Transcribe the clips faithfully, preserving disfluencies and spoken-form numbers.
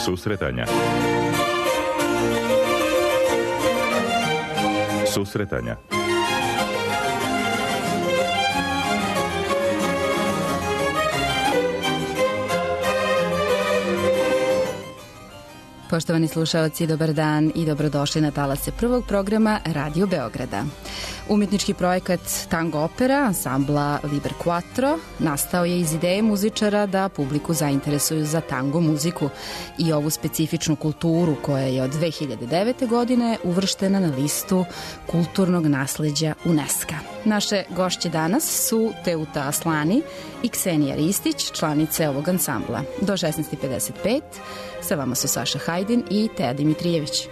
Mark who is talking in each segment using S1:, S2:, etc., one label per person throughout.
S1: Susretanja. Susretanja.
S2: Poštovani slušaoci, dobar dan i dobrodošli na talase prvog programa Radio Beograda. Umjetnički projekat Tango opera ansambla Liber Quattro nastao je iz ideje muzičara da publiku zainteresuju za tango muziku i ovu specifičnu kulturu koja je od dve hiljade devete. godine uvrštena na listu kulturnog nasleđa UNESCO. Naše gošće danas su Teuta Aslani i Ksenija Ristić, članice ovog ansambla. Do šesnaest i pedeset pet sa vama su Saša Hajdin i Teja Dimitrijević.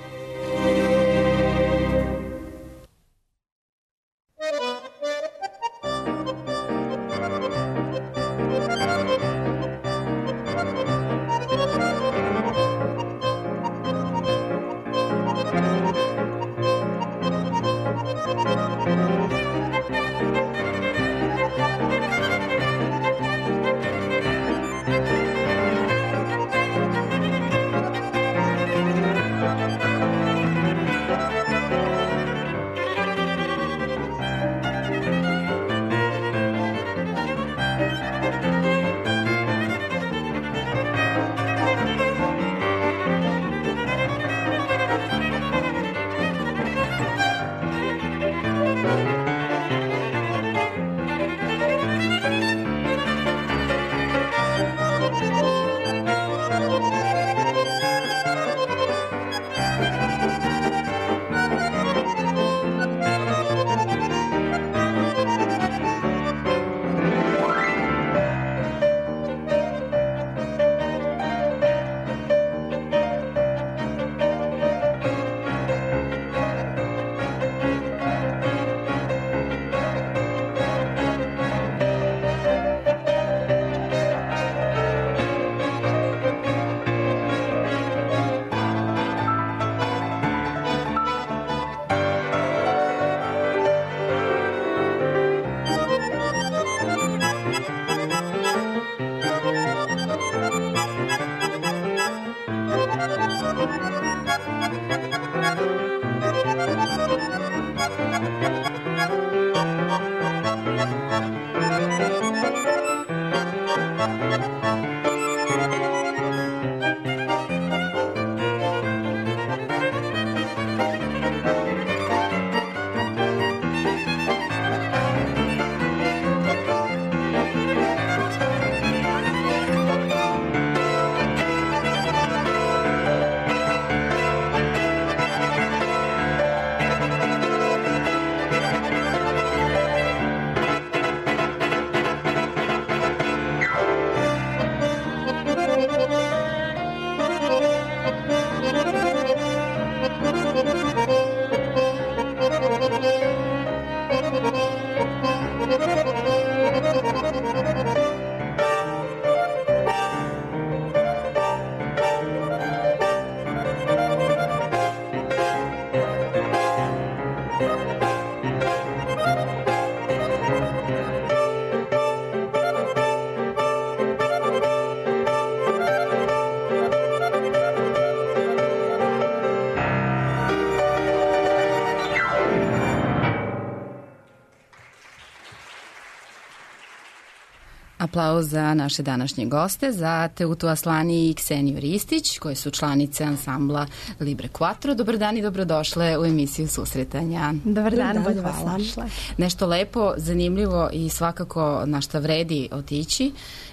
S2: Aplauz za naše današnje goste, za Teutu Aslani i Kseniju Ristić, koje su članice ansambla Liber Quattro. Dobar dan i dobrodošle u emisiju Susretanja.
S3: Dobar dan, bolje vas našla.
S2: Nešto lepo, zanimljivo i svakako na šta vredi otići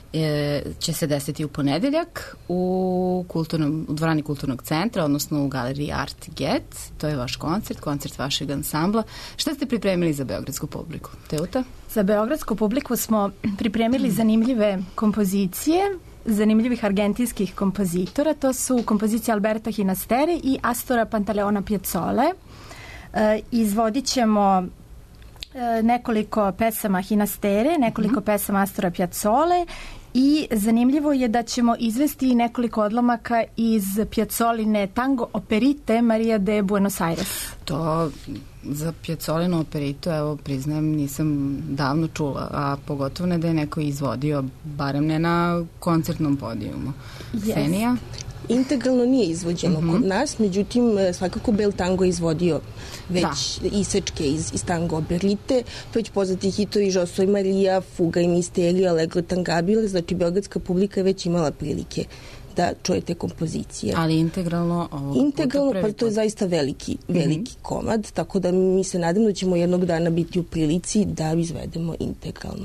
S2: e, će se desiti u ponedeljak u, kulturnom, u dvorani Kulturnog centra, odnosno u galeriji Art Get. To je vaš koncert, koncert vašeg ansambla. Šta ste pripremili za beogradsku publiku? Teuta?
S3: Za beogradsku publiku smo pripremili zanimljive kompozicije, zanimljivih argentinskih kompozitora. To su kompozicije Alberta Ginasteri i Astora Pantaleona Piazzole. E, izvodit ćemo e, nekoliko pesama Ginastere, nekoliko mm-hmm. pesama Astora Piazzole i zanimljivo je da ćemo izvesti nekoliko odlomaka iz Piazzoline tango operite Maria de Buenos Aires.
S2: To za Piazzolinu operitu, evo priznajem, nisam davno čula, a pogotovo ne da je neko izvodio, barem ne na koncertnom podijumu.
S3: Yes.
S2: Ksenija?
S1: Integralno nije izvođeno mm-hmm. kod nas, međutim svakako Bel tango je izvodio već da. isečke iz, iz tango operite, već poznati hitovi José i Maria, Fuga i Misterija, Allegro tangabile, znači beogradska publika je već imala prilike da čujete kompozicije.
S2: Ali integralno ovog
S1: Integralno, pa to je zaista veliki, veliki mm-hmm. komad, tako da mi se nadamo da ćemo jednog dana biti u prilici da izvedemo integralno.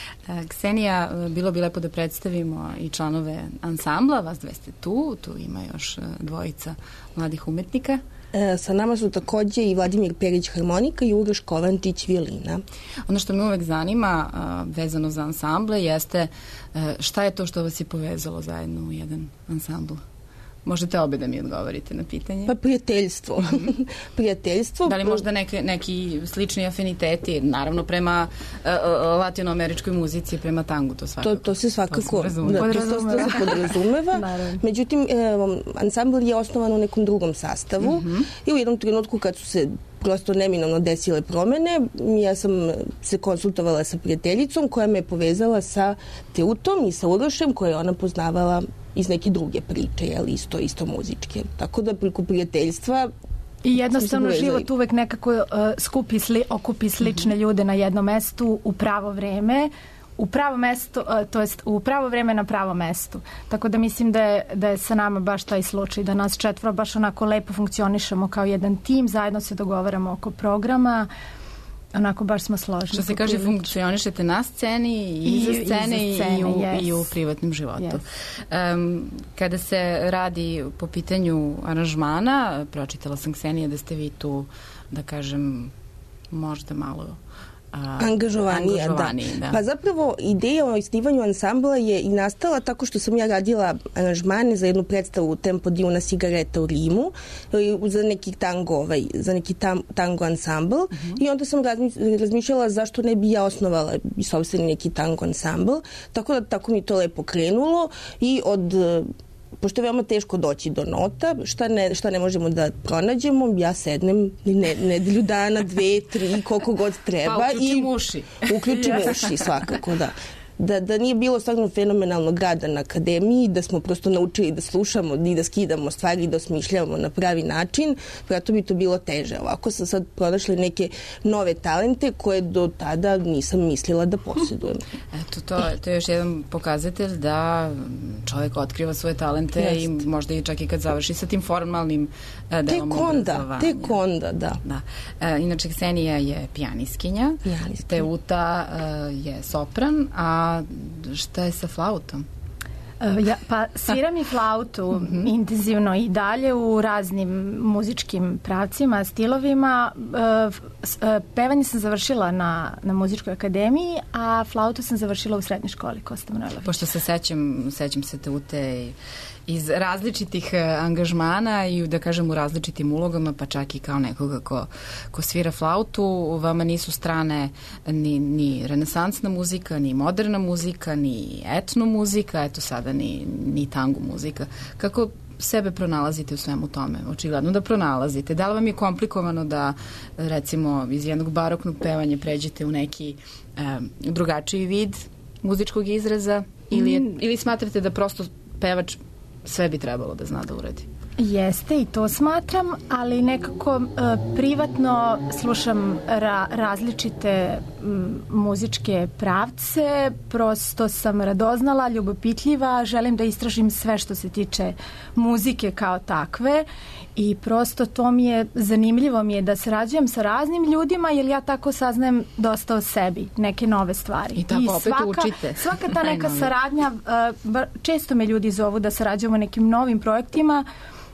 S2: Ksenija, bilo bi lepo da predstavimo i članove ansambla, vas dve ste tu, tu ima još dvojica mladih umetnika.
S1: E, sa nama su takođe i Vladimir Perić harmonika i Uroš Kovančić violina.
S2: Ono što me uvek zanima vezano za ansamble jeste šta je to što vas je povezalo zajedno u jedan ansambl? Možete obe da mi odgovorite na pitanje.
S1: Pa prijateljstvo. Mm-hmm. prijateljstvo.
S2: Da li možda neke, neki slični afiniteti, naravno prema uh, latinoameričkoj muzici, prema tangu, to svakako.
S1: To, to se svakako
S2: to se
S1: da, podrazumeva. To se podrazumeva. Međutim, eh, ansambl je osnovan u nekom drugom sastavu mm-hmm. i u jednom trenutku kad su se prosto neminovno desile promene, ja sam se konsultovala sa prijateljicom koja me je povezala sa Teutom i sa Urošem koje je ona poznavala iz neke druge priče, jel, isto, isto muzičke. Tako da preko prijateljstva
S3: i jednostavno život uvek nekako uh, skupi, sli, okupi slične mm-hmm. ljude na jednom mestu u pravo vreme, u pravo mesto, uh, to jest u pravo vreme na pravo mestu. Tako da mislim da je, da je sa nama baš taj slučaj, da nas četvoro baš onako lepo funkcionišemo kao jedan tim, zajedno se dogovaramo oko programa, onako baš smo složni.
S2: Što se kaže, funkcionišete na sceni i iza scene i, scene, i, u,
S3: yes.
S2: i u privatnom životu.
S3: Yes.
S2: Um, kada se radi po pitanju aranžmana, pročitala sam, Ksenija, da ste vi tu, da kažem, možda malo
S1: A, angažovanija,
S2: angažovaniji, da.
S1: da. Pa zapravo ideja o osnivanju ansambla je i nastala tako što sam ja radila aranžmane za jednu predstavu Tempo di una cigareta u Rimu za neki tango, ovaj, za neki tam, tango ansambl uh-huh. i onda sam razmišljala zašto ne bi ja osnovala i sopstveni neki tango ansambl, tako da tako mi to lepo krenulo i od pošto je veoma teško doći do nota, šta ne, šta ne možemo da pronađemo, ja sednem ne, nedelju dana, dve, tri, koliko god treba.
S2: Pa uključim uši.
S1: Uključim uši, svakako, da. Da, da nije bilo stvarno fenomenalnog rada na akademiji, da smo prosto naučili da slušamo i da skidamo stvari i da osmišljavamo na pravi način, prato bi to bilo teže. Ovako sam sad pronašla neke nove talente koje do tada nisam mislila da posjedujem.
S2: Eto, to, to je još jedan pokazatelj da čovjek otkriva svoje talente Jest. I možda i čak i kad završi sa tim formalnim delom
S1: tek onda, tek onda, da.
S2: da. E, inače, Ksenija je pijaniskinja, pijaniskinja. Teuta uh, je sopran, a šta je sa flautom?
S3: Uh, ja, pa sviram i flautu mm-hmm. intenzivno i dalje u raznim muzičkim pravcima, stilovima. Uh, uh, pevanje sam završila na, na muzičkoj akademiji, a flautu sam završila u srednjoj školi Kosta Manojlović.
S2: Pošto se sećam, sećam se Teute i iz različitih angažmana i da kažem u različitim ulogama, pa čak i kao nekoga ko, ko svira flautu, vama nisu strane ni, ni renesansna muzika, ni moderna muzika, ni etno muzika, eto sada ni, ni tango muzika. Kako sebe pronalazite u svemu tome? Očigledno da pronalazite. Da li vam je komplikovano da, recimo, iz jednog baroknog pevanja pređete u neki eh, drugačiji vid muzičkog izraza ili, je, mm. ili smatrate da prosto pevač sve bi trebalo da zna da uradi?
S3: Jeste, i to smatram, ali nekako uh, privatno slušam ra- različite m, muzičke pravce, prosto sam radoznala, ljubopitljiva, želim da istražim sve što se tiče muzike kao takve i prosto to mi je, zanimljivo mi je da sarađujem sa raznim ljudima, jer ja tako saznajem dosta o sebi, neke nove stvari.
S2: I tako I opet
S3: svaka,
S2: učite.
S3: Svaka ta neka saradnja, uh, često me ljudi zovu da sarađujemo nekim novim projektima,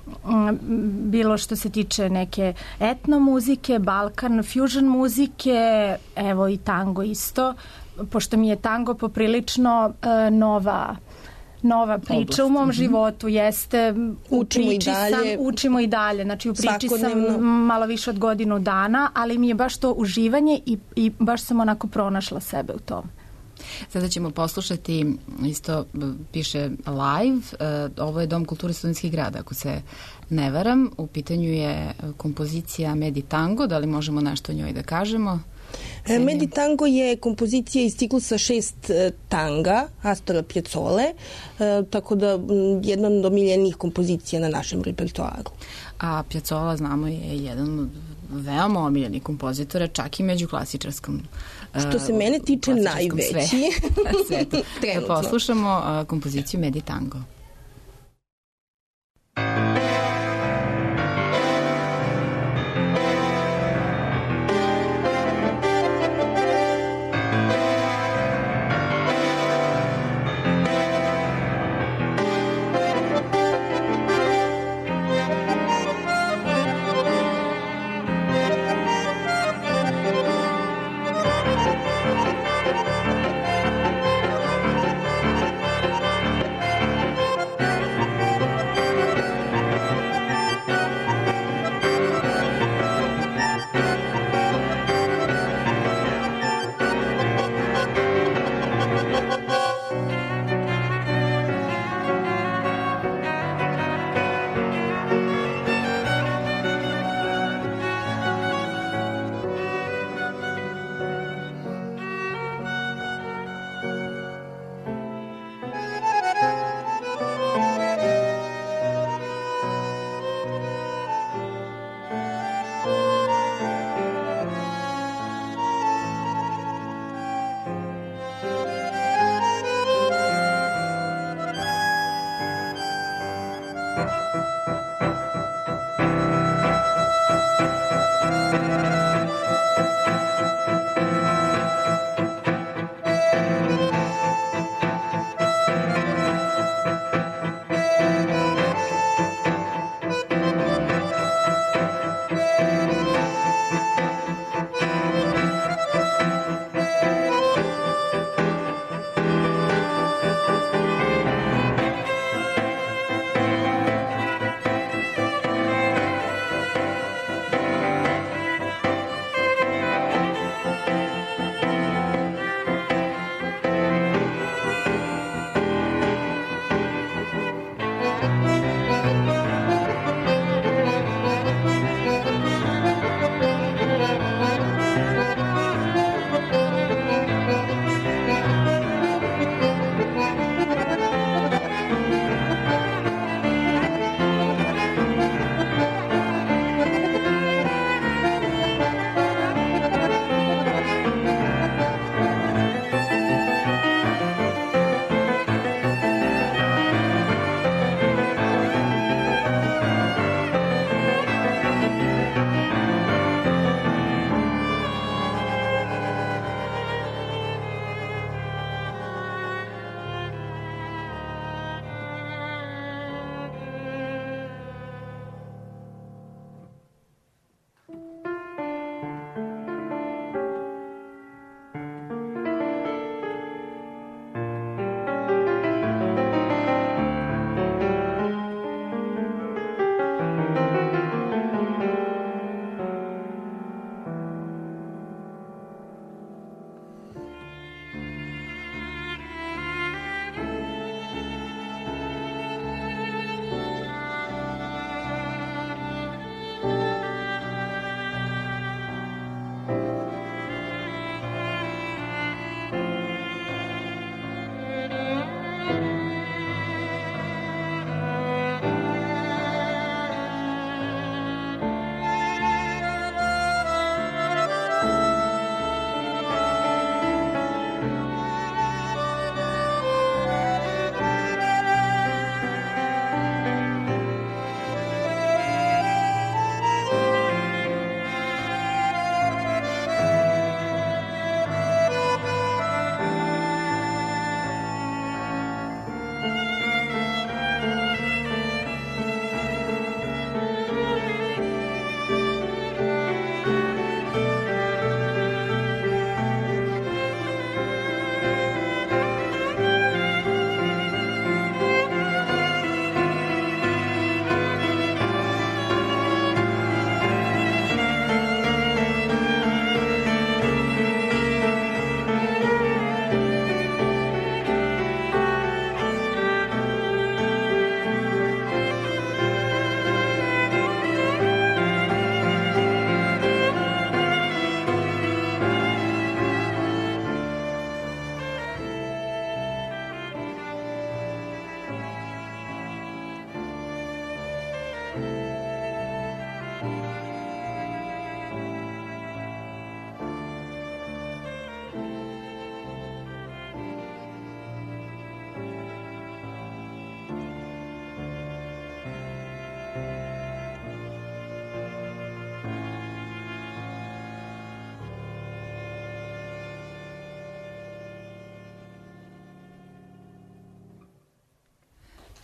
S3: bilo što se tiče neke etno muzike, Balkan, fusion muzike, evo i tango isto, pošto mi je tango poprilično uh, nova nova priča Oblast. U mom životu, jeste u
S1: učimo
S3: priči
S1: i dalje,
S3: sam, učimo i dalje, znači u priči sam malo više od godinu dana, ali mi je baš to uživanje i, i baš sam onako pronašla sebe u tom.
S2: Sada ćemo poslušati, isto piše live, ovo je Dom kulture Studentskih grada, ako se ne varam, u pitanju je kompozicija Medi Tango, da li možemo nešto o njoj da kažemo?
S1: Medi tango je kompozicija iz ciklusa šest tanga Astora Piazzole, tako da jedna od omiljenih kompozicija na našem repertoaru.
S2: A Piazzolla, znamo, je jedan od veoma omiljenih kompozitora, čak i među klasičarskom
S1: Što se mene tiče najveći.
S2: Svetu. Da poslušamo uh, kompoziciju Medi tango.
S4: Thank you.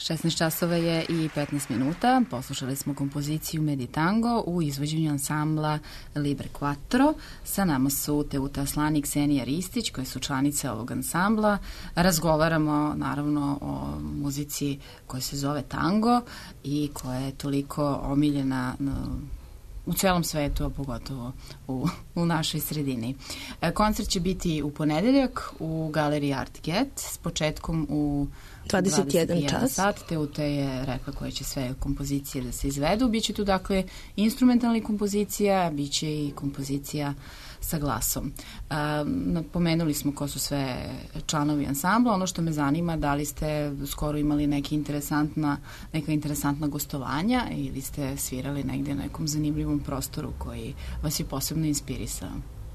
S2: šesnaest časova je i petnaest minuta. Poslušali smo kompoziciju Meditango u izvođenju ansambla Liber Quattro. Sa nama su Teuta Aslani i Ksenija Ristić, koje su članice ovog ansambla. Razgovaramo naravno o muzici koja se zove tango i koja je toliko omiljena u celom svetu, a pogotovo u, u našoj sredini. Koncert će biti u ponedeljak u galeriji Art Get s početkom u
S1: dvadeset jedan čas.
S2: Sat. Teuta je rekla koje će sve kompozicije da se izvedu. Biće tu dakle instrumentalnih kompozicija, biće i kompozicija sa glasom. Um, pomenuli smo ko su sve članovi ansambla. Ono što me zanima, da li ste skoro imali neke interesantna, neka interesantna gostovanja ili ste svirali negde na nekom zanimljivom prostoru koji vas je posebno inspirisao?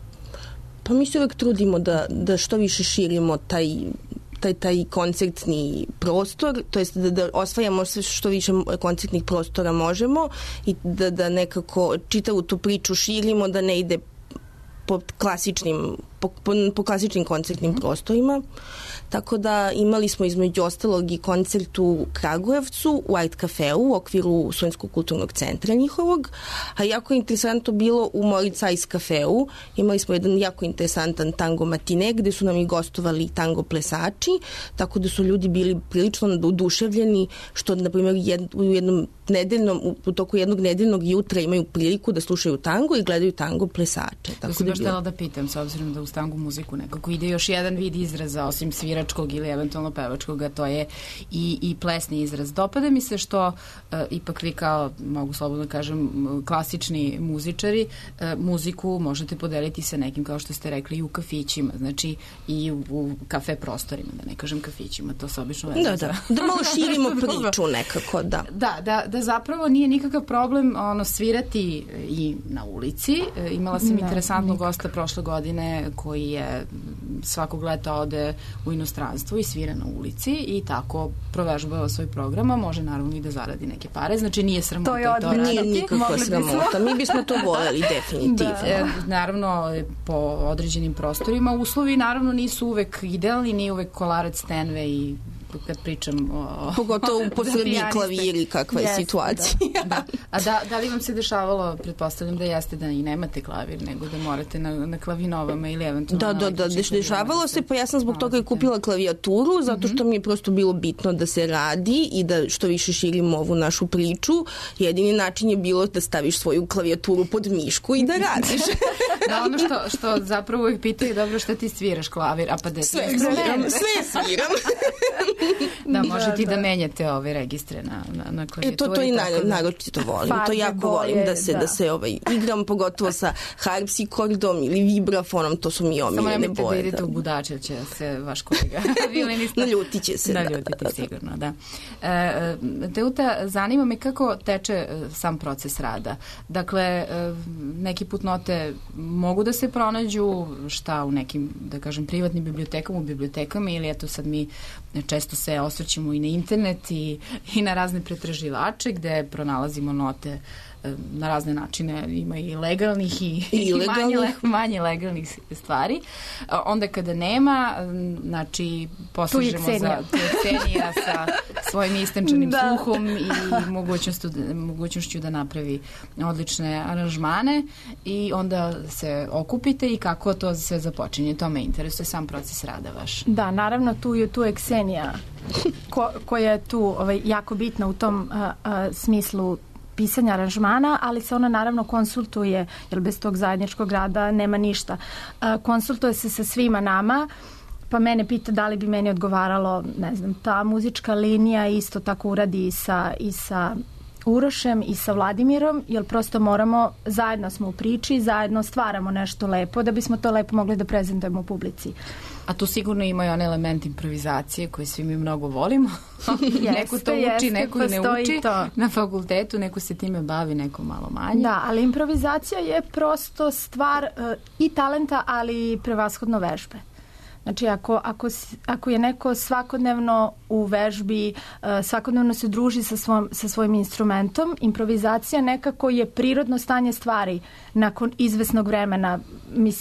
S1: Pa mi se uvek trudimo da, da što više širimo taj taj, taj koncertni prostor, to jest da, da osvajamo sve što više koncertnih prostora možemo i da, da nekako čitavu tu priču širimo, da ne ide po klasičnim, po, po, po klasičnim koncertnim prostorima. Tako da imali smo između ostalog i koncert u Kragujevcu, u Art Cafeu, u okviru Studentskog kulturnog centra njihovog, a jako interesantno bilo u Moritz Ice Cafeu. Imali smo jedan jako interesantan tango matine gde su nam i gostovali tango plesači, tako da su ljudi bili prilično oduševljeni što, na primjer, jed, u jednom nedeljnom, u toku jednog nedeljnog jutra imaju priliku da slušaju tango i gledaju tango plesače.
S2: Tako to sam baš htjela da pitam, s obzirom da uz tango muziku nekako ide još jedan vid izraza, osim sviračkog ili eventualno pevačkog, a to je i, i plesni izraz. Dopada mi se što uh, ipak vi kao, mogu slobodno kažem, klasični muzičari, uh, muziku možete podeliti sa nekim, kao što ste rekli, i u kafićima, znači i u, u kafe prostorima, da ne kažem kafićima, to se obično
S1: da, da, da malo širimo priču nekako, da.
S2: Da, da, da zapravo nije nikakav problem ono svirati i na ulici. Imala sam da, interesantnog nikak. gosta prošle godine koji je svakog leta ode u inostranstvo i svira na ulici i tako provežbava svoj program, a može naravno i da zaradi neke pare. Znači nije sramota
S3: to
S2: je to raditi.
S1: Nije nikakva sramota. Mi bismo to voljeli definitivno.
S2: Da. E, naravno po određenim prostorima uslovi naravno nisu uvek idealni, nije uvek kolarac, Stenway i kad pričam o...
S1: Pogotovo u poslednji klaviri kakva je yes, situacija.
S2: Da, da. A da, da li vam se dešavalo, pretpostavljam da jeste da i nemate klavir, nego da morate na, na klavinovama ili eventualno...
S1: Da, da, da, dešavalo se, pa ja sam zbog toga i kupila klavijaturu, zato što mi je prosto bilo bitno da se radi i da što više širimo ovu našu priču. Jedini način je bilo da staviš svoju klavijaturu pod mišku i da radiš.
S2: Da, ono što, što zapravo uvijek pitaju, dobro, šta ti sviraš klavir, a pa da
S1: sve sviram, sve sviram.
S2: Da, možete i da, da menjate ove registre na, na, na klavijaturi.
S1: E, to, to i na, da... naročito volim. Farbe, to jako boje, volim da se, da. da se ovaj, igram, pogotovo sa harpsikordom ili vibrafonom, to su mi omiljene boje.
S2: Samo nemojte
S1: da
S2: idete da. u budače, će se vaš kolega violinista...
S1: Naljutit će se.
S2: Naljutiti da, sigurno, da. E, Teuta, zanima me kako teče sam proces rada. Dakle, neki put note mogu da se pronađu šta u nekim, da kažem, privatnim bibliotekama, u bibliotekama ili eto sad mi često se osvrćemo i na internet i, i na razne pretraživače gde pronalazimo note na razne načine, ima i legalnih i, I manje, manje legalnih stvari. Onda kada nema, znači posežemo za Ksenija sa svojim istančanim da. sluhom i mogućnošću, mogućnošću da napravi odlične aranžmane i onda se okupite i kako to sve započinje. To me interesuje, sam proces rada vaš.
S3: Da, naravno tu je, tu je Ksenija ko, koja je tu ovaj, jako bitna u tom a, a, smislu pisanja aranžmana, ali se ona naravno konsultuje, jer bez tog zajedničkog rada nema ništa. Konsultuje se sa svima nama, pa mene pita da li bi meni odgovaralo, ne znam, ta muzička linija isto tako uradi i sa, i sa Urošem i sa Vladimirom, jer prosto moramo, zajedno smo u priči, zajedno stvaramo nešto lepo, da bismo to lepo mogli da prezentujemo u publici.
S2: A tu sigurno ima i on element improvizacije koje svi mi mnogo volimo. Jeste, neko to uči, jeste, neko i ne uči to. Na fakultetu, neko se time bavi, neko malo manje.
S3: Da, ali improvizacija je prosto stvar uh, i talenta, ali i prevashodno vežbe. Znači, ako, ako, ako je neko svakodnevno u vežbi, uh, svakodnevno se druži sa, svom, sa svojim instrumentom, improvizacija nekako je prirodno stanje stvari nakon izvesnog vremena. Mislim,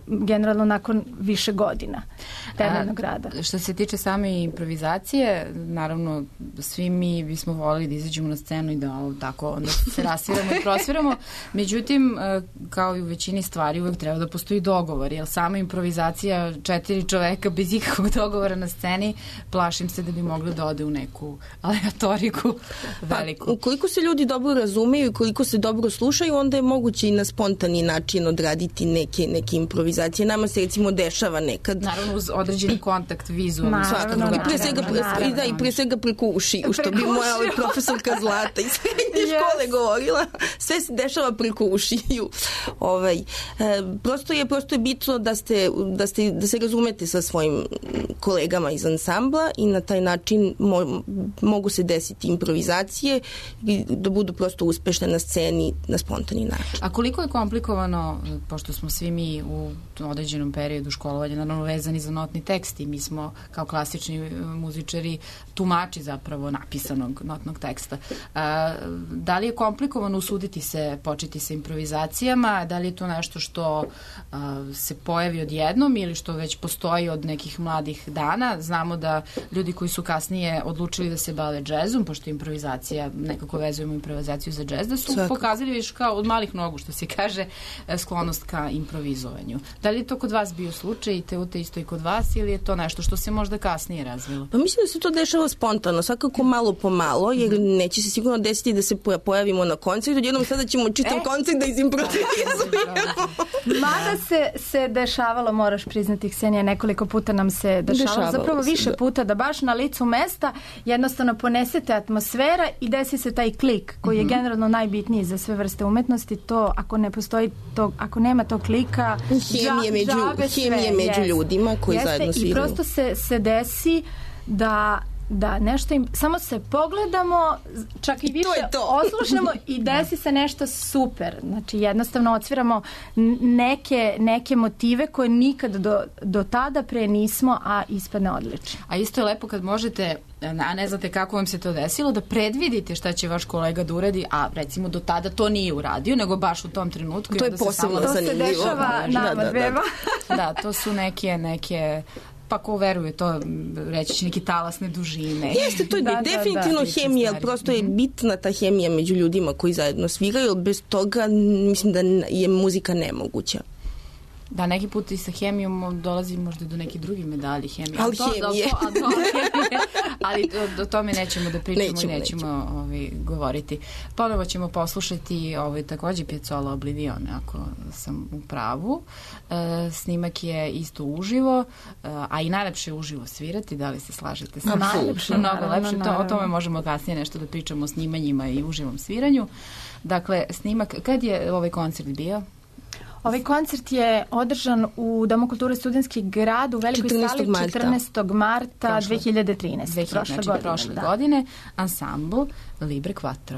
S3: generalno nakon više godina temeljnog rada.
S2: A, što se tiče same improvizacije, naravno svi mi bismo volili da izađemo na scenu i da ovo, tako onda se rasviramo i prosviramo. Međutim, kao i u većini stvari uvek treba da postoji dogovor, jer sama improvizacija četiri čoveka bez ikakvog dogovora na sceni, plašim se da bi moglo da ode u neku aleatoriku veliku.
S1: Pa, ukoliko se ljudi dobro razumeju i koliko se dobro slušaju, onda je moguće i na spontani način odraditi neke, neke improvizacije. Nama se recimo dešava nekad.
S2: Naravno uz određeni kontakt vizualni.
S1: Svakako. I pre svega, pre, da, i pre svega preko ušiju, što bi moja ovaj profesorka Zlata iz srednje škole govorila. Sve se dešava preko ušiju. Ovaj, e, prosto je prosto je bitno da ste, da ste da se razumete sa svojim kolegama iz ansambla i na taj način mo, mogu se desiti improvizacije i da budu prosto uspešne na sceni na spontani način.
S2: A koliko je komplikovano, pošto smo svi mi u određenom periodu školovanja naravno vezani za notni tekst i mi smo kao klasični muzičari tumači zapravo napisanog notnog teksta. A, da li je komplikovano usuditi se početi sa improvizacijama? Da li je to nešto što a, se pojavi odjednom ili što već postoji od nekih mladih dana? Znamo da ljudi koji su kasnije odlučili da se bave džezom, pošto improvizacija, nekako vezujemo improvizaciju za džez, da su Svako. pokazali viš kao od malih nogu, što se kaže, sklonost ka improvizovanju. Da li je to kod vas bio slučaj i te ute isto i kod vas ili je to nešto što se možda kasnije razvilo?
S1: Pa mislim da se to dešava spontano, svakako malo po malo, jer neće se sigurno desiti da se pojavimo na koncertu, jednom sada ćemo čitam e? koncert da izimprovizujemo.
S3: Mada se, se dešavalo, moraš priznati, Ksenija, nekoliko puta nam se dešavalo, dešavalo zapravo se, više da. puta, da baš na licu mesta jednostavno ponesete atmosfera i desi se taj klik koji mm-hmm. je generalno najbitniji za sve vrste umetnosti. To, ako ne postoji to, ako nema tog klika,
S1: hemije među, hemije među yes. ljudima koji
S3: Jeste,
S1: zajedno sviraju.
S3: I prosto se, se desi da da nešto im, samo se pogledamo, čak i, i više oslušamo i desi se nešto super. Znači jednostavno odsviramo neke, neke motive koje nikad do, do tada pre nismo, a ispadne odlično.
S2: A isto je lepo kad možete, a ne znate kako vam se to desilo, da predvidite šta će vaš kolega da uradi, a recimo do tada to nije uradio, nego baš u tom trenutku.
S1: To je posebno
S3: samo...
S1: zanimljivo.
S3: To se dešava
S1: da,
S3: nama
S1: da,
S3: dvema.
S2: Da, da, to su neke, neke pa ko veruje to, reći će neki talasne dužine.
S1: Jeste, to je da, definitivno da, da, hemija, ali prosto je bitna ta hemija među ljudima koji zajedno sviraju, bez toga mislim da je muzika nemoguća.
S2: Da, neki put i sa hemijom dolazi možda do neke druge medalje hemije.
S1: Alhemije.
S2: To, to, to, ali do, do tome nećemo da pričamo nećemo, i nećemo, nećemo. Ovaj, govoriti. Ponovo ćemo poslušati ovaj, takođe Piazzolla Oblivion, ako sam u pravu. E, snimak je isto uživo, a i najlepše je uživo svirati. Da li se slažete sa mnom?
S3: Najlepše.
S2: Mnogo lepše. To, o tome možemo kasnije nešto da pričamo o snimanjima i uživom sviranju. Dakle, snimak, kad je ovaj koncert bio?
S3: Ovaj koncert je održan u Domu kulture Studentski grad u Velikoj sali četrnaestog marta dve hiljade trinaeste. Prošle
S2: znači,
S3: godine.
S2: Prošle
S3: da.
S2: godine, ansambl Libre Quattro.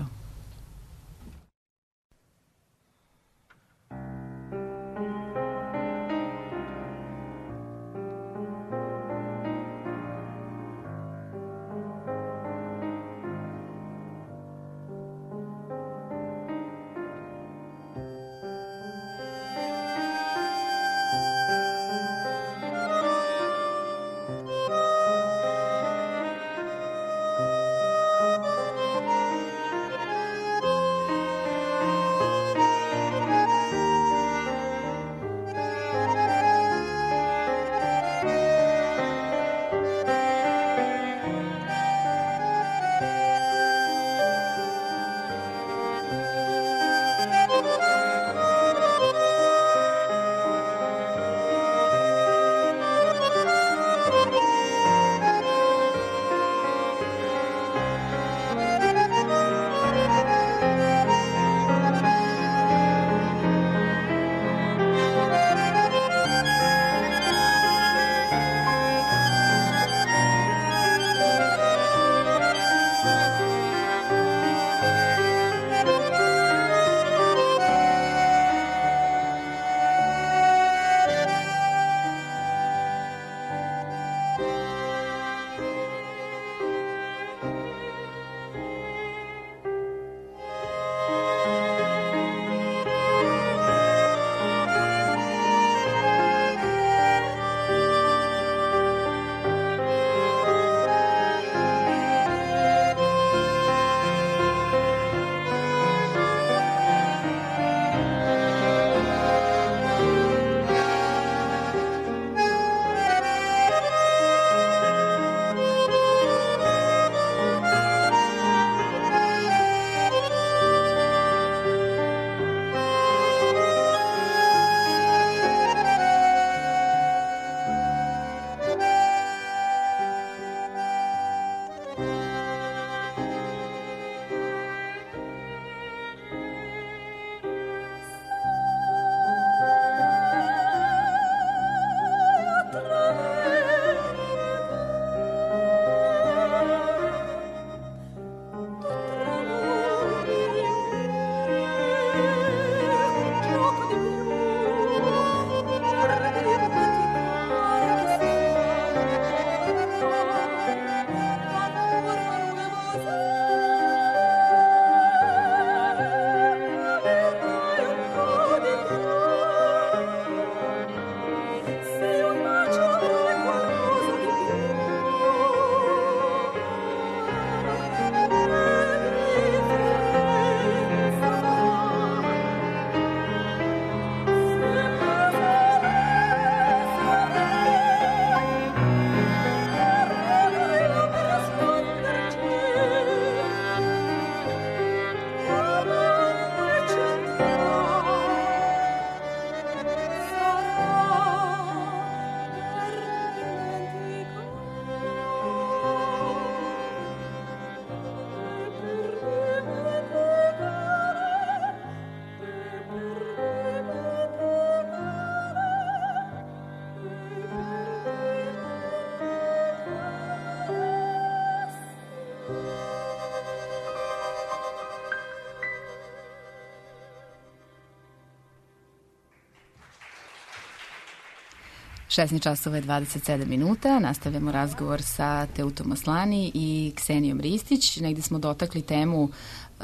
S2: šesnaest časova i dvadeset sedam minuta. Nastavljamo razgovor sa Teutom Aslani i Ksenijom Ristić. Negde smo dotakli temu uh,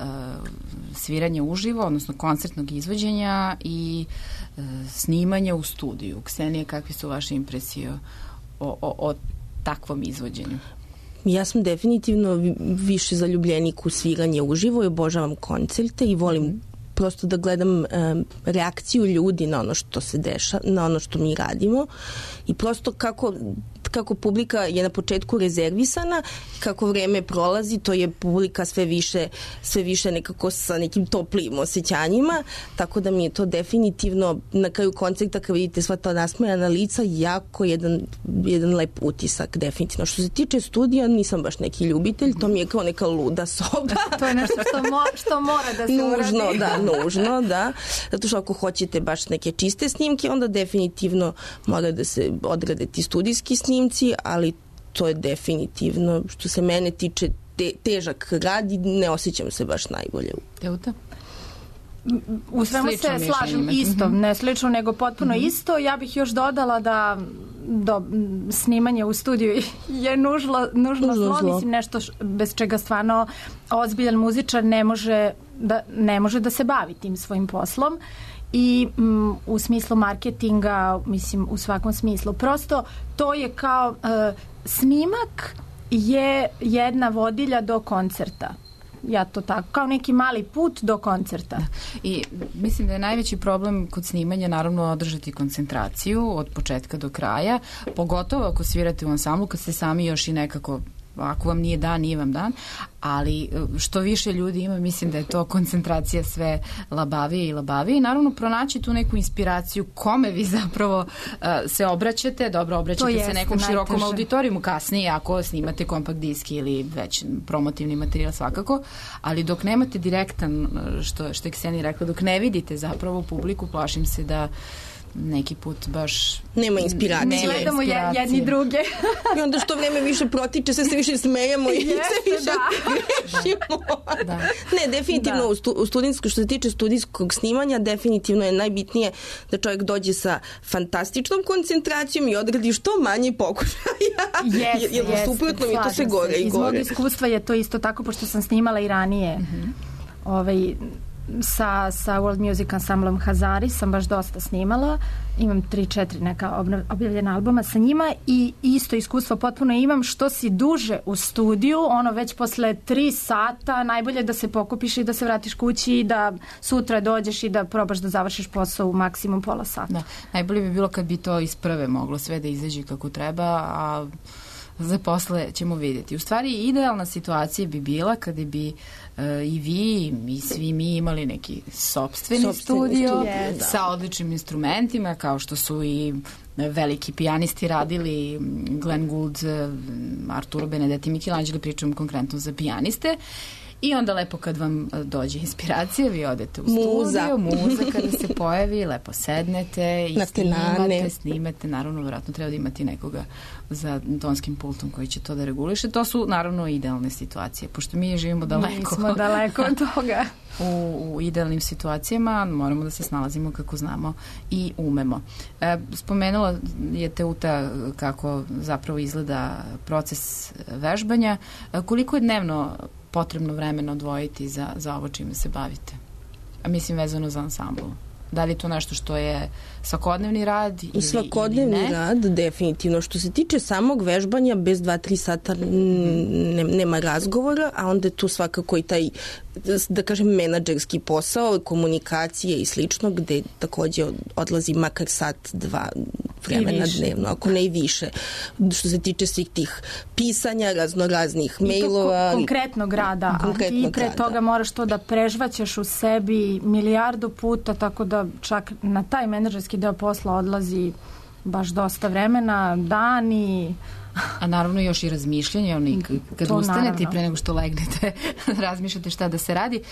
S2: sviranja uživo, odnosno koncertnog izvođenja i uh, snimanja u studiju. Ksenija, kakve su vaše impresije o, o, o takvom izvođenju?
S1: Ja sam definitivno više zaljubljenik u sviranje uživo i obožavam koncerte i volim prosto da gledam um, reakciju ljudi na ono što se deša, na ono što mi radimo i prosto kako kako publika je na početku rezervisana, kako vreme prolazi, to je publika sve više, sve više nekako sa nekim toplijim osjećanjima, tako da mi je to definitivno na kraju koncerta kad vidite sva ta nasmejana lica, jako jedan, jedan lep utisak, definitivno. Što se tiče studija, nisam baš neki ljubitelj, to mi je kao neka luda soba.
S3: To je nešto što, mo, što mora da se
S1: nužno,
S3: uradi.
S1: Da, nužno, da. Zato što ako hoćete baš neke čiste snimke, onda definitivno mora da se odrade ti studijski snimci, ali to je definitivno, što se mene tiče, te, težak rad i ne osjećam se baš najbolje.
S2: Teuta?
S3: U svemu se slažem isto, ne slično, nego potpuno mm-hmm. isto. Ja bih još dodala da do, snimanje u studiju je nužno, nužno, nužno zlo, zlo. Mislim nešto š, bez čega stvarno ozbiljan muzičar ne može da, ne može da se bavi tim svojim poslom. I m, u smislu marketinga, mislim u svakom smislu. Prosto to je kao uh, snimak je jedna vodilja do koncerta. Ja to tako, kao neki mali put do koncerta.
S2: I mislim da je najveći problem kod snimanja naravno održati koncentraciju od početka do kraja, pogotovo ako svirate u ansamblu kad ste sami još i nekako, ako vam nije dan, nije vam dan, ali što više ljudi ima, mislim da je to koncentracija sve labavije i labavije i naravno pronaći tu neku inspiraciju kome vi zapravo uh, se obraćate, dobro obraćate se nekom širokom najteže. Auditorijumu kasnije ako snimate kompakt disk ili već promotivni materijal svakako, ali dok nemate direktan, što, što je Ksenija rekla, dok ne vidite zapravo publiku, plašim se da neki put baš
S1: nema inspiracije.
S3: Ne gledamo jedni druge.
S1: I onda što vreme više protiče, sve se više smejemo i
S3: Jeste,
S1: sve više
S3: da.
S1: grešimo. Da. Ne, definitivno da. u, stu, u studijsku, što se tiče studijskog snimanja, definitivno je najbitnije da čovjek dođe sa fantastičnom koncentracijom i odradi što manje pokušaja.
S3: Yes,
S1: jer
S3: yes,
S1: suprotno mi to sve gore i gore.
S3: Iz mog iskustva je to isto tako, pošto sam snimala i ranije mm-hmm. ovaj sa, sa World Music Ensemblom Hazari sam baš dosta snimala, imam tri, četiri neka objavljena albuma sa njima i isto iskustvo potpuno imam, što si duže u studiju, ono već posle tri sata najbolje da se pokupiš i da se vratiš kući i da sutra dođeš i da probaš da završiš posao u maksimum pola sata.
S2: Da, najbolje bi bilo kad bi to iz prve moglo sve da izađe kako treba, a za posle ćemo vidjeti. U stvari, idealna situacija bi bila kada bi uh, i vi i svi mi imali neki sopstveni, sopstveni studio, studio da. sa odličnim instrumentima, kao što su i veliki pijanisti radili, Glenn Gould, Arturo Benedetti, Michelangelo, pričam konkretno za pijaniste. I onda lepo kad vam dođe inspiracija, vi odete u
S1: muza.
S2: studio, muza kada se pojavi, lepo sednete i snimate, snimate, naravno, vjerojatno treba da imati nekoga za tonskim pultom koji će to da reguliše. To su, naravno, idealne situacije, pošto mi živimo daleko.
S3: Mi smo daleko od toga.
S2: U, u idealnim situacijama moramo da se snalazimo kako znamo i umemo. E, spomenula je Teuta kako zapravo izgleda proces vežbanja. E, koliko je dnevno potrebno vremena odvojiti za, za ovo čime se bavite? A mislim vezano za ansambl. Da li je to nešto što je svakodnevni rad ili,
S1: svakodnevni
S2: ili ne?
S1: rad, definitivno. Što se tiče samog vežbanja, bez dva tri sata ne, nema razgovora, a onda je tu svakako i taj, da kažem, menadžerski posao, komunikacije i slično, gde takođe odlazi makar sat, dva vremena dnevno, ako ne i više. Što se tiče svih tih pisanja, raznoraznih mailova.
S3: I to konkretnog rada,
S1: konkretnog
S3: a ti pre
S1: rada.
S3: toga moraš to da prežvaćeš u sebi milijardu puta, tako da čak na taj menadžerski deo posla odlazi baš dosta vremena, dani.
S2: A naravno još i razmišljanje, oni kad
S3: to
S2: ustanete
S3: naravno.
S2: I pre nego što legnete razmišljate šta da se radi.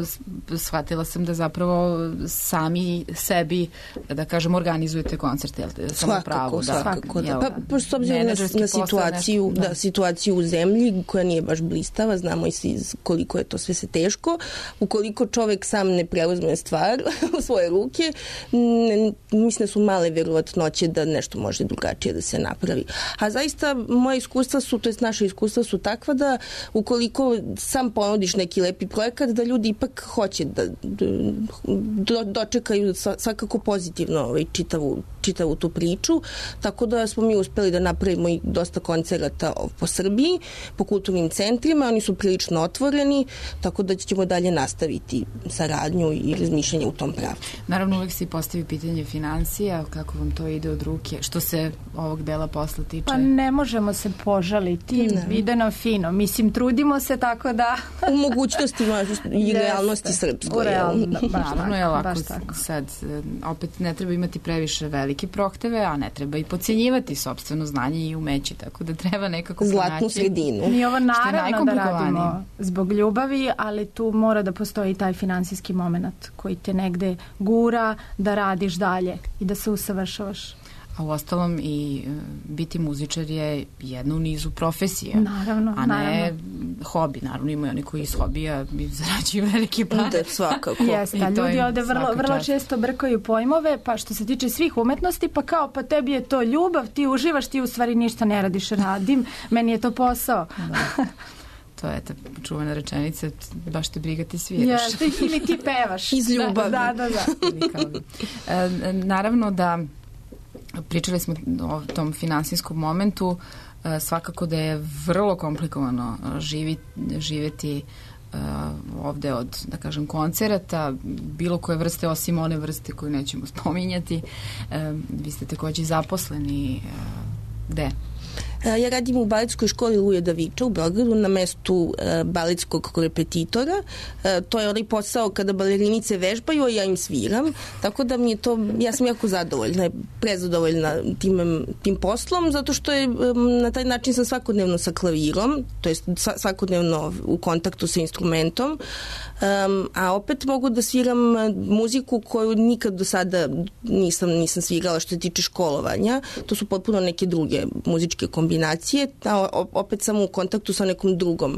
S2: Shvatila sam da zapravo sami sebi, da kažem, organizujete koncerte. Samo pravo,
S1: svakako.
S2: Da,
S1: da. Pa, pa s obzirom na, na situaciju, nešto, da. da, situaciju u zemlji koja nije baš blistava, znamo i svi koliko je to sve se teško. Ukoliko čovek sam ne preuzme stvar u svoje ruke, ne, mislim da su male verovatnoće da nešto može drugačije da se napravi. A zaista moje iskustva su, to jest naše iskustva su takva da ukoliko sam ponudiš neki lepi projekat, da ljudi ipak hoće da do, dočekaju svakako pozitivno ovaj, čitavu, čitavu tu priču, tako da smo mi uspeli da napravimo i dosta koncerata po Srbiji, po kulturnim centrima, oni su prilično otvoreni, tako da ćemo dalje nastaviti saradnju i razmišljanje u tom pravcu.
S2: Naravno, uvijek se postavi pitanje financija, kako vam to ide od ruke, što se ovog dela posla tiče?
S3: Pa ne možemo se požaliti, ne. Ide nam fino. Mislim, trudimo se tako da...
S1: U mogućnostima i realnosti srpskoj.
S3: Realno, baš
S2: naravno je lako
S3: tako.
S2: Sad, opet ne treba imati previše velike prohteve, a ne treba i podcjenjivati sopstveno znanje i umeće, tako da treba nekako
S1: zlatnu
S2: pronaći...
S1: sredinu.
S3: Mi ovo naravno da radimo zbog ljubavi, ali tu mora da postoji taj finansijski moment koji te negde gura da radiš dalje i da se usavršavaš.
S2: A u ostalom i biti muzičar je jedna u nizu profesija.
S3: Naravno,
S2: a ne
S3: naravno.
S2: hobi. Naravno imaju oni koji iz hobija zarađuju velike pare.
S1: Da, svakako.
S3: Jeste, a ljudi ovde vrlo, vrlo često brkaju pojmove, pa što se tiče svih umetnosti, pa kao, pa tebi je to ljubav, ti uživaš, ti u stvari ništa ne radiš, radim, meni je to posao.
S2: Da. To je ta čuvena rečenica, baš te briga, ti sviraš.
S3: Ja, ili ti pevaš.
S1: Iz ljubavi.
S3: Da, da, da.
S2: e, naravno da pričali smo o tom finansijskom momentu, svakako da je vrlo komplikovano živi, živeti ovde od, da kažem, koncerata, bilo koje vrste, osim one vrste koju nećemo spominjati. Vi ste takođe zaposleni gde?
S1: Ja radim u baletskoj školi Luje Daviča u Beogradu na mestu e, baletskog korepetitora. E, to je onaj posao kada balerinice vežbaju, a ja im sviram. Tako da mi je to, ja sam jako zadovoljna, prezadovoljna tim, tim poslom, zato što je na taj način sam svakodnevno sa klavirom, to je svakodnevno u kontaktu sa instrumentom, um, a opet mogu da sviram muziku koju nikad do sada nisam, nisam svirala što se tiče školovanja. To su potpuno neke druge muzičke kombinacije, a opet sam u kontaktu sa nekom drugom,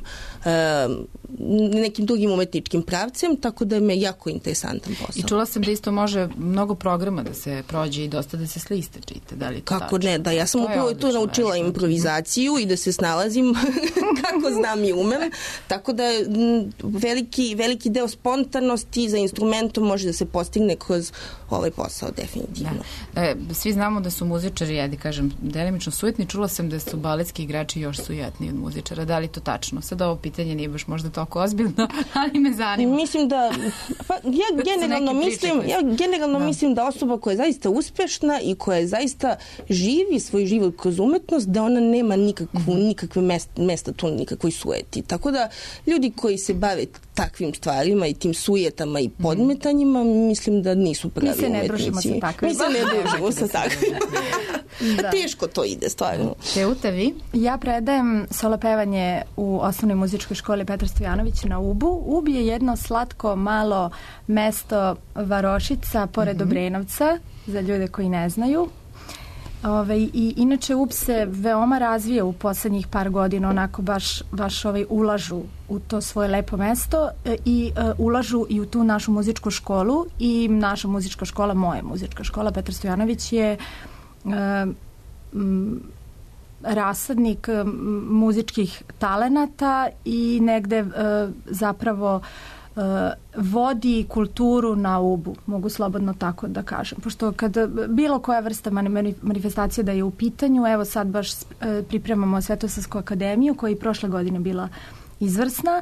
S1: nekim drugim umetničkim pravcem, tako da je me jako interesantan posao.
S2: I čula sam da isto može mnogo programa da se prođe i dosta da se s liste čita. Da li to
S1: Kako
S2: tačno?
S1: Ne, da, ja sam
S2: to
S1: upravo tu naučila nešto. Improvizaciju i da se snalazim kako znam i umem, tako da veliki, veliki deo spontanosti za instrumentom može da se postigne kroz ovaj posao, definitivno.
S2: Da. E, svi znamo da su muzičari, ja da kažem, delimično sujetni. Čula sam da su baletski igrači još sujetniji od muzičara. Da li to tačno? Sad ovo pitanje nije baš možda toliko ozbiljno, ali me zanima.
S1: Mislim da, pa ja generalno mislim, ja generalno da. mislim da osoba koja je zaista uspešna i koja je zaista živi svoj život kroz umetnost, da ona nema nikakvu, mm-hmm. nikakve mesta, mesta tu, nikakvoj sujeti. Tako da ljudi koji se bave takvim stvarima i tim sujetama i podmetanjima, mislim da nisu pravi umetnici.
S3: Mi se ne družimo sa takvim.
S1: Mi se ne družimo sa takvim. Da. Teško to ide, stvarno.
S2: Teuta, vi?
S3: Ja predajem solo pevanje u osnovnoj muzičkoj školi Petar Stojanović na Ubu. Ub je jedno slatko malo mesto Varošica pored mm-hmm. Obrenovca, za ljude koji ne znaju. Ove, i inače U P se veoma razvija u poslednjih par godina, onako baš, baš ovaj, ulažu u to svoje lepo mesto i uh, ulažu i u tu našu muzičku školu i naša muzička škola, moja muzička škola Petar Stojanović je uh, m, rasadnik m, muzičkih talenata i negde uh, zapravo Uh, vodi kulturu na Ubu, mogu slobodno tako da kažem. Pošto kad bilo koja vrsta manifestacija da je u pitanju, evo sad baš uh, pripremamo Svetosavsku akademiju koja je prošle godine bila izvrsna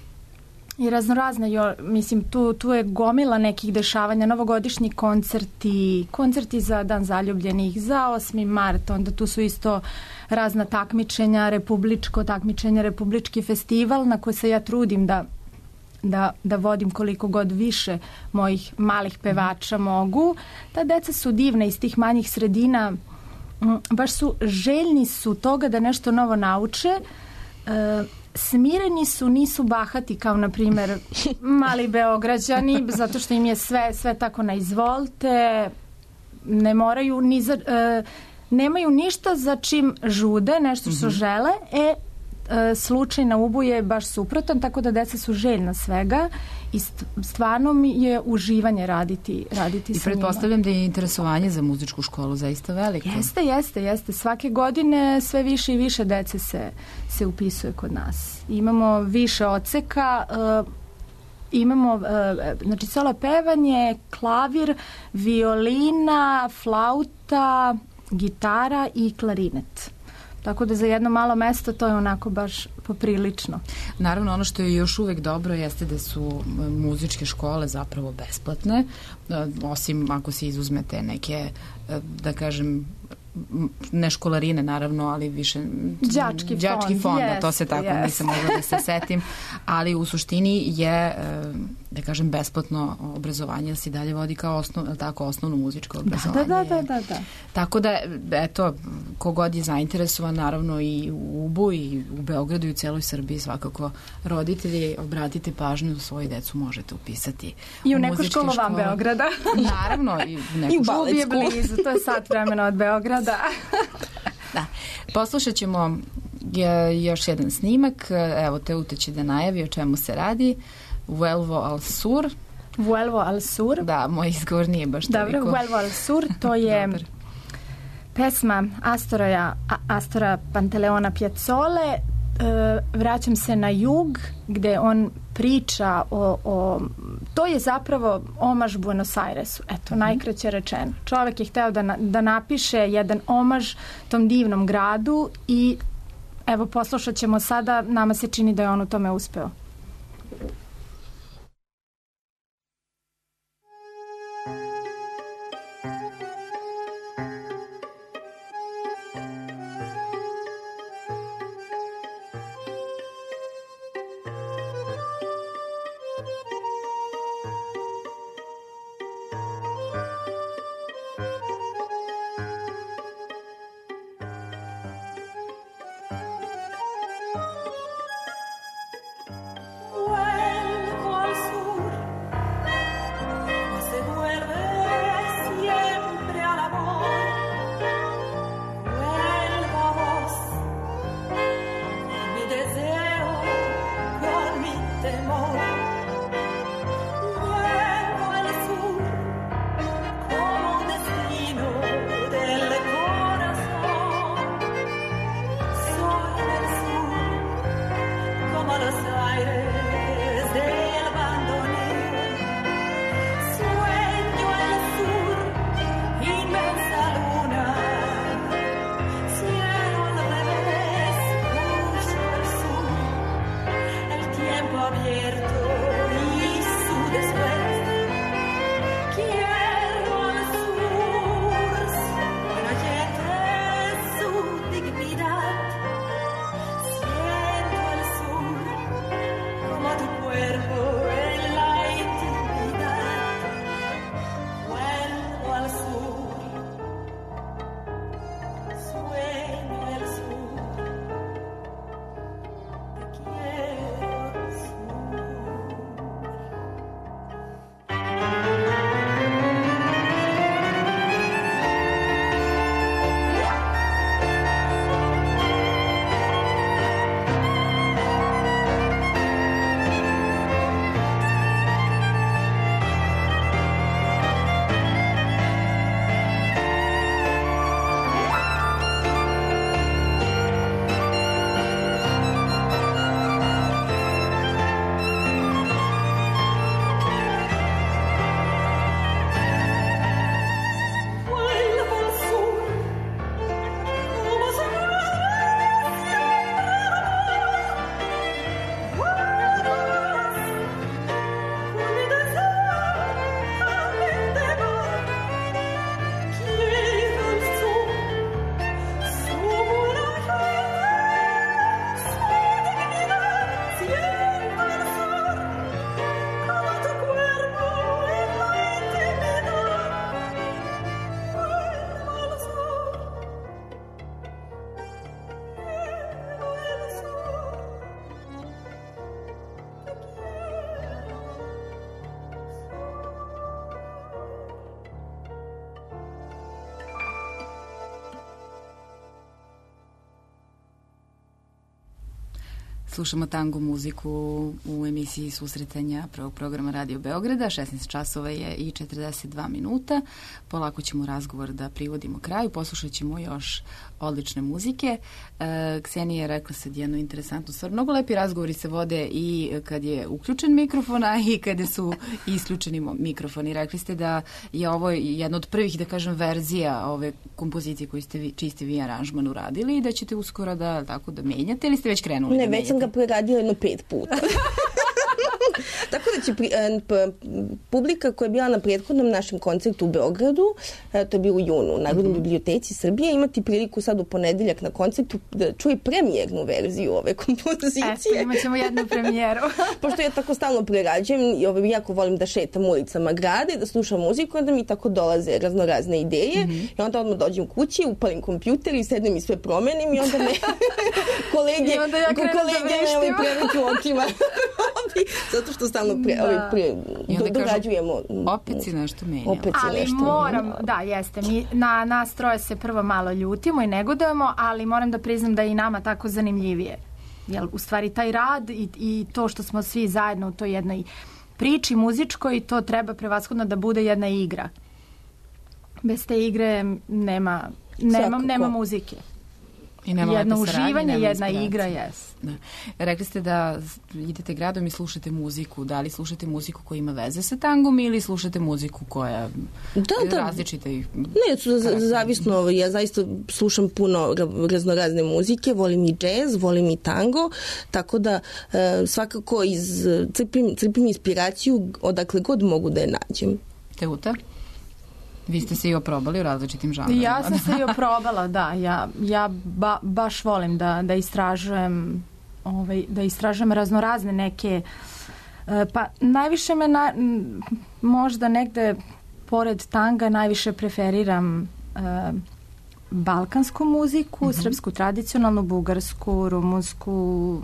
S3: i raznorazne, jo, mislim, tu, tu je gomila nekih dešavanja, novogodišnji koncerti, koncerti za Dan zaljubljenih, za osmi mart, onda tu su isto razna takmičenja, republičko takmičenje, republički festival na koji se ja trudim da Da, da vodim koliko god više mojih malih pevača mogu. Ta deca su divna iz tih manjih sredina, baš su željni su toga da nešto novo nauče, e, smireni su, nisu bahati kao na primjer mali Beograđani, zato što im je sve, sve tako na izvolte, ne moraju ni za, e, nemaju ništa za čim žude, nešto što mm-hmm. žele, e slučaj na Ubu je baš suprotan, tako da deca su željna svega i stvarno mi je uživanje raditi, raditi
S2: I
S3: sa njima.
S2: I pretpostavljam da je interesovanje za muzičku školu zaista veliko.
S3: Jeste, jeste, jeste. Svake godine sve više i više dece se, se upisuje kod nas. Imamo više odseka, uh, imamo uh, znači solo pevanje, klavir, violina, flauta, gitara i klarinet. Tako da za jedno malo mesto to je onako baš poprilično.
S2: Naravno, ono što je još uvek dobro jeste da su muzičke škole zapravo besplatne, osim ako se izuzmete neke, da kažem, ne školarine naravno, ali više
S3: đački,
S2: đački fond, fond yes, to se tako yes. nisam mogla da se setim, ali u suštini je, da kažem, besplatno obrazovanje, da se dalje vodi kao osnov, tako, osnovno muzičko obrazovanje.
S3: Da, da, da, da, da.
S2: Tako da, eto, kogod je zainteresovan, naravno i u Ubu i u Beogradu i u celoj Srbiji, svakako roditelji, obratite pažnju, svoju decu možete upisati
S3: i u,
S2: u
S3: neku školu van Beograda.
S2: Naravno, i u neku
S3: I u Baletsku. I je blizu, to je sat vremena od Beograda.
S2: Da. Poslušat ćemo još jedan snimak. Evo, Teuta će da najavi o čemu se radi. Vuelvo al sur.
S3: Vuelvo al sur.
S2: Da, moj izgovor nije baš toliko.
S3: Dobro, Vuelvo al sur, to je pesma Astora, Astora Pantaleona Piazzole. Vraćam se na jug gde on priča o, o to je zapravo omaž Buenos Airesu, eto, najkraće rečeno. Čovek je hteo da, na, da napiše jedan omaž tom divnom gradu i evo poslušat ćemo sada, nama se čini da je on u tome uspeo.
S4: Inmensa luna, cielo al revés.
S2: Slušamo tango muziku u emisiji susretanja prvog programa Radio Beograda. šesnaest časova je i četrdeset dva minuta. Polako ćemo razgovor da privodimo kraju. Poslušat ćemo još odlične muzike. E, Ksenija je rekla sad jednu interesantnu stvar. Mnogo lepi razgovori se vode i kad je uključen mikrofon, a i kada su isključeni mikrofoni. Rekli ste da je ovo jedna od prvih, da kažem, verzija ove kompozicije koju ste vi, čiji ste vi aranžman uradili i da ćete uskoro da, tako, da menjate ili ste već krenuli
S1: ne,
S2: da menjate?
S1: Ne, već sam ga preradila jedno pet puta. Tako da će pri, p, publika koja je bila na prethodnom našem koncertu u Beogradu, to je bilo u junu u Narodnoj mm-hmm. biblioteci Srbije, imati priliku sad u ponedeljak na koncertu da čuje premijernu verziju ove kompozicije.
S3: Eto, imat ćemo jednu premijeru.
S1: Pošto ja tako stalno prerađujem i ovaj, jako volim da šetam ulicama grada i da slušam muziku, onda mi tako dolaze raznorazne ideje mm-hmm. i onda odmah dođem kući, upalim kompjuter i sednem i sve promenim i onda me kolege,
S3: I onda ja
S1: kolege me ovaj, preveću očima. Zato što stalno pre, da. ovaj, pre, do, dorađujemo.
S2: Opet si nešto menjamo.
S1: Opet si
S3: ali
S1: nešto
S3: moram,
S1: menjamo.
S3: da, jeste. Mi na nas troje se prvo malo ljutimo i negodujemo, ali moram da priznam da je i nama tako zanimljivije. Jel, u stvari taj rad i, i to što smo svi zajedno u toj jednoj priči muzičkoj, to treba prevashodno da bude jedna igra. Bez te igre nema, nema, nema muzike.
S2: I nema
S3: jedno
S2: lepe saradnje,
S3: uživanje,
S2: nema
S3: jedna
S2: inspiracije.
S3: igra, jes.
S2: Da. Rekli ste da idete gradom i slušate muziku. Da li slušate muziku koja ima veze sa tangom ili slušate muziku koja
S1: da, da.
S2: različita?
S1: Ne, zavisno. Ja zaista slušam puno raznorazne muzike, volim i džez, volim i tango, tako da svakako iz, crpim, crpim inspiraciju odakle god mogu da je nađem.
S2: Teuta? Vi ste se i oprobali u različitim žanrima.
S3: Ja sam se i oprobala, da. Ja, ja ba, baš volim da, da istražujem ovaj, da istražujem raznorazne neke pa najviše me na, možda negde pored tanga najviše preferiram uh, balkansku muziku, mm-hmm. srpsku tradicionalnu, bugarsku, rumunsku,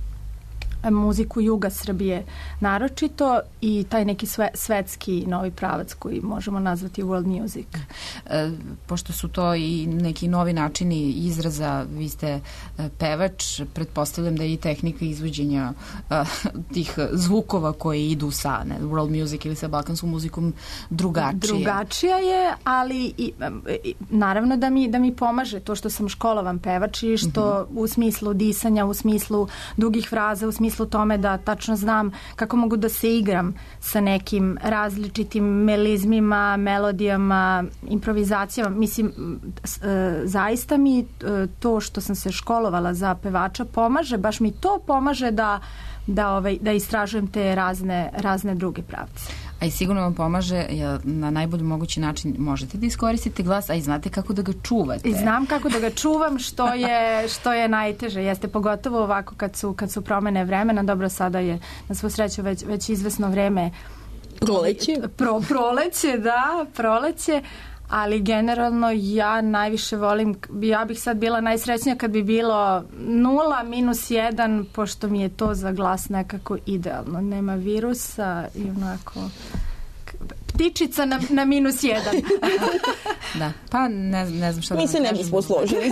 S3: muziku juga Srbije naročito i taj neki sve, svetski novi pravac koji možemo nazvati world music.
S2: E, pošto su to i neki novi načini izraza, vi ste pevač, pretpostavljam da je i tehnika izvođenja a, tih zvukova koji idu sa ne, world music ili sa balkanskom muzikom drugačije.
S3: Drugačija je, ali i, i, naravno da mi, da mi pomaže to što sam školovan pevač i što mm-hmm. u smislu disanja, u smislu dugih fraza, u smislu u tome da tačno znam kako mogu da se igram sa nekim različitim melizmima, melodijama, improvizacijama. Mislim, zaista mi to što sam se školovala za pevača pomaže, baš mi to pomaže da da, ovaj, da istražujem te razne, razne druge pravce.
S2: A i sigurno vam pomaže, na najbolji mogući način možete da iskoristite glas, a i znate kako da ga čuvate.
S3: I znam kako da ga čuvam, što je, što je najteže. Jeste pogotovo ovako kad su, kad su promene vremena. Dobro, sada je na svu sreću već, već izvesno vreme.
S1: Proleće.
S3: Pro, proleće, da, proleće. Ali generalno ja najviše volim, ja bih sad bila najsrećnija kad bi bilo nula minus jedan, pošto mi je to za glas nekako idealno. Nema virusa i onako ptičica na, na minus jedan.
S2: Da, pa ne, ne znam šta da
S1: mi se ne bismo složili.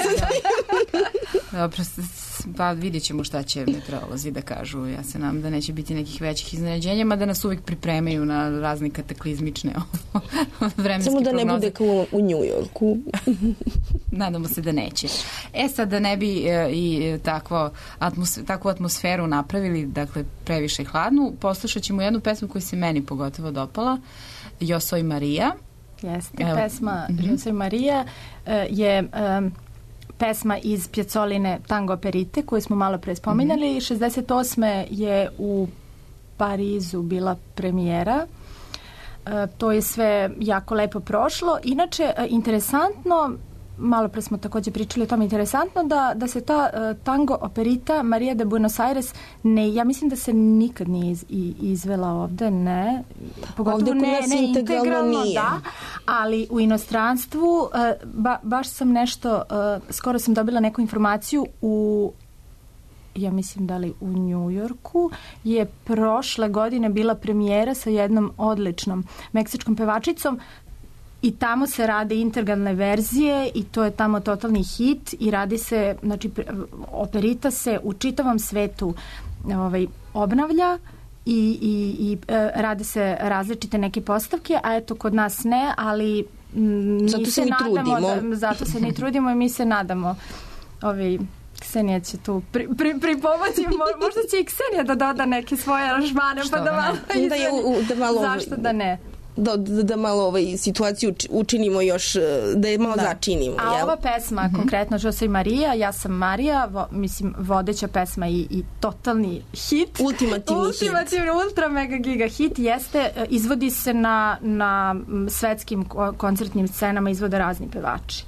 S2: Dobro, pa vidjet ćemo šta će meteorolozi da kažu. Ja se nadam da neće biti nekih većih iznenađenja, mada nas uvijek pripremaju na razne kataklizmične vremenske
S1: Samo da
S2: prognoze.
S1: ne bude kao u Njujorku.
S2: Nadamo se da neće. E sad, da ne bi e, i takvo, atmos, takvu atmosferu napravili, dakle previše hladnu, poslušat ćemo jednu pesmu koju se meni pogotovo dopala, Jo soy Maria.
S3: Jeste, Evo. pesma mm-hmm. Jo soy Maria je... je um, pesma iz Piazzoline Tango Operite koju smo malo pre spominjali. Mm-hmm. šezdeset osme je u Parizu bila premijera. E, to je sve jako lepo prošlo. Inače, e, interesantno, malo pre smo takođe pričali o tome, interesantno da, da se ta uh, tango operita Maria de Buenos Aires ne, ja mislim da se nikad nije iz, i, izvela ovde, ne. Pogotovo
S1: ovde
S3: ne, ne
S1: integralno,
S3: integralno
S1: nije.
S3: Da, ali u inostranstvu uh, ba, baš sam nešto, uh, skoro sam dobila neku informaciju u ja mislim da li u Njujorku je prošle godine bila premijera sa jednom odličnom meksičkom pevačicom. I tamo se rade integralne verzije i to je tamo totalni hit i radi se, znači operita se u čitavom svetu ovaj, obnavlja i, i, i e, rade se različite neke postavke, a eto kod nas ne, ali mi
S1: zato
S3: se,
S1: se mi
S3: nadamo,
S1: trudimo.
S3: Da, zato se mi trudimo i mi se nadamo. Ovaj, Ksenija će tu pri, pri, pripomoći, možda će i Ksenija da doda neke svoje aranžmane, pa da malo,
S1: da je, da malo
S3: zašto da ne?
S1: Da, da, da malo ovaj situaciju učinimo još, da je malo da. začinimo.
S3: A
S1: jel?
S3: ova pesma, mm-hmm. konkretno Jo soy Maria, ja sam Marija, vo, mislim, vodeća pesma i, i totalni hit.
S1: Ultimativni,
S3: Ultimativni hit. Ultra mega giga hit jeste, izvodi se na, na svetskim koncertnim scenama, izvode razni pevači.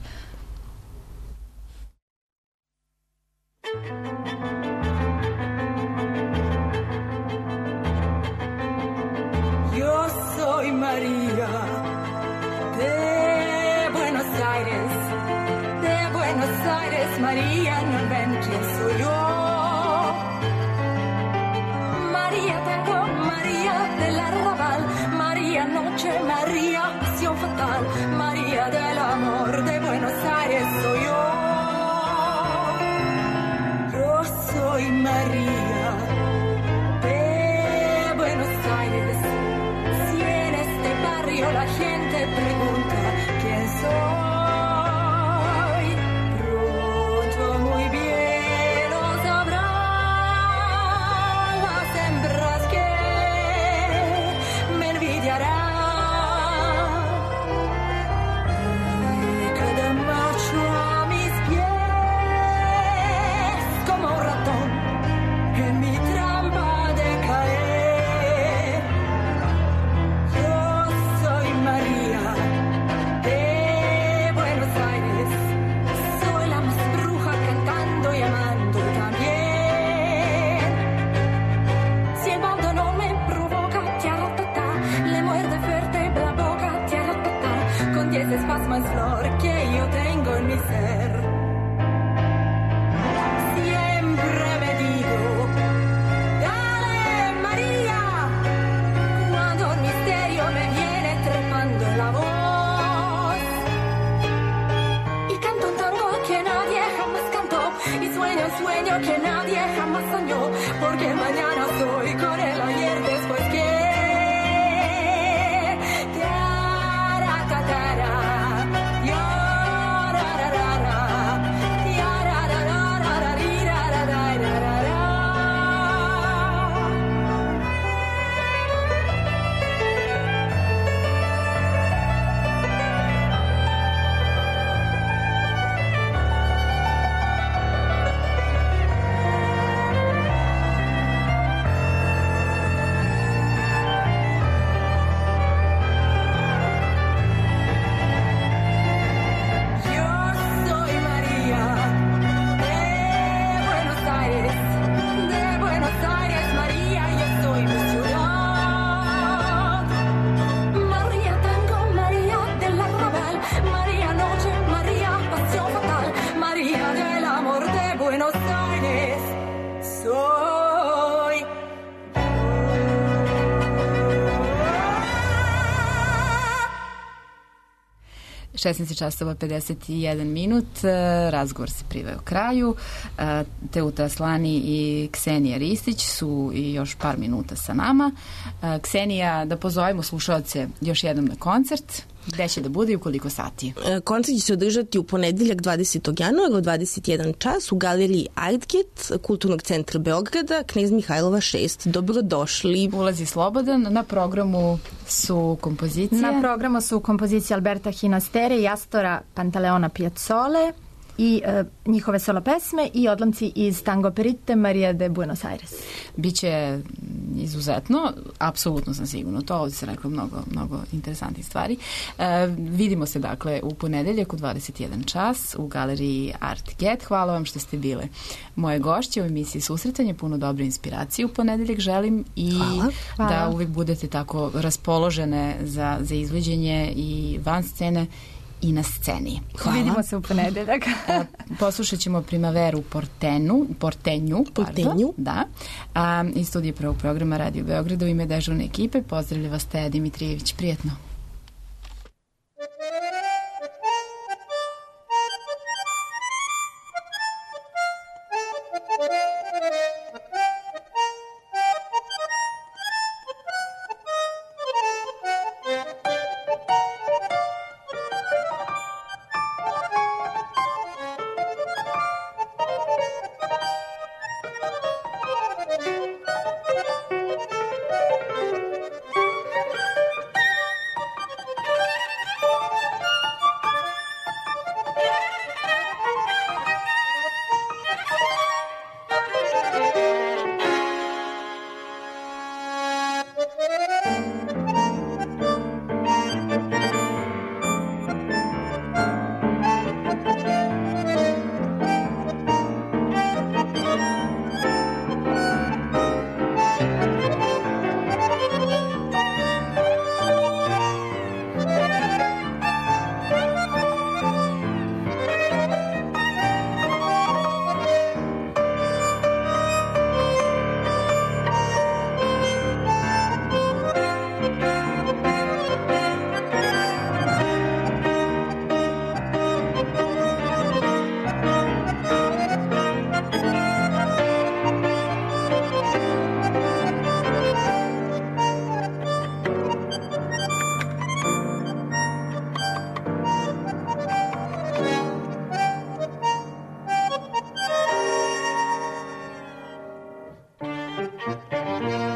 S4: Yo soy María de Buenos Aires, de Buenos Aires, María, no ven quién soy yo. María tango, María del arrabal, María noche, María pasión fatal, María del amor, de Buenos Aires soy yo. Yo soy María de Buenos Aires. La gente pregunta quién soy. Pronto muy bien lo sabrán las hembras que me envidiarán. Y cada macho a mis pies como un ratón en mi trampa de caer. María de Buenos Aires, soy la más bruja cantando y amando también. Si el abandono me provoca, tiaratata, le muerde fuerte la boca, tiaratata, con diez espasmos flor que yo tengo en mi ser. Siempre me digo, dale María, cuando el misterio me viene trepando la voz y canto un tango que nadie jamás cantó y sueño un sueño que nadie jamás soñó, porque mañana soy con el ayer después que Tiaratatara, yarararara, tiarararararararararara.
S2: šesnaest časova pedeset jedan minut, razgovor se priveo kraju. Teuta Aslani i Ksenija Ristić su i još par minuta sa nama. Ksenija, da pozovemo slušalce još jednom na koncert. Gde će da bude i u koliko sati?
S1: Koncert će se održati u ponedeljak dvadesetog januara u dvadeset jedan čas u galeriji Artget Kulturnog centra Beograda, Knez Mihajlova šest. Dobrodošli.
S2: Ulazi slobodan. Na programu su kompozicije?
S3: Na programu su kompozicije Alberta Hinastere i Astora Pantaleona Piazzole i e, njihove solo pesme i odlomci iz tango operite Maria de Buenos Aires.
S2: Biće izuzetno, apsolutno sam sigurno to, ovdje se rekla mnogo, mnogo interesantnih stvari. E, vidimo se dakle u ponedeljak u dvadeset jedan čas u galeriji Artget. Hvala vam što ste bile moje gošće u emisiji Susretanje, puno dobre inspiracije u ponedeljak želim i
S1: Hvala.
S2: da
S3: Hvala.
S2: uvijek budete tako raspoložene za, za izvođenje i van scene i na sceni.
S3: Hvala. Vidimo se u ponedeljak.
S2: Poslušat ćemo Primaveru Portenu, Portenju,
S1: Portenju.
S2: da, a, iz studije prvog programa Radio Beograda u ime dežurne ekipe. Pozdravlja vas Teja Dimitrijević. Prijetno.
S4: Thank you.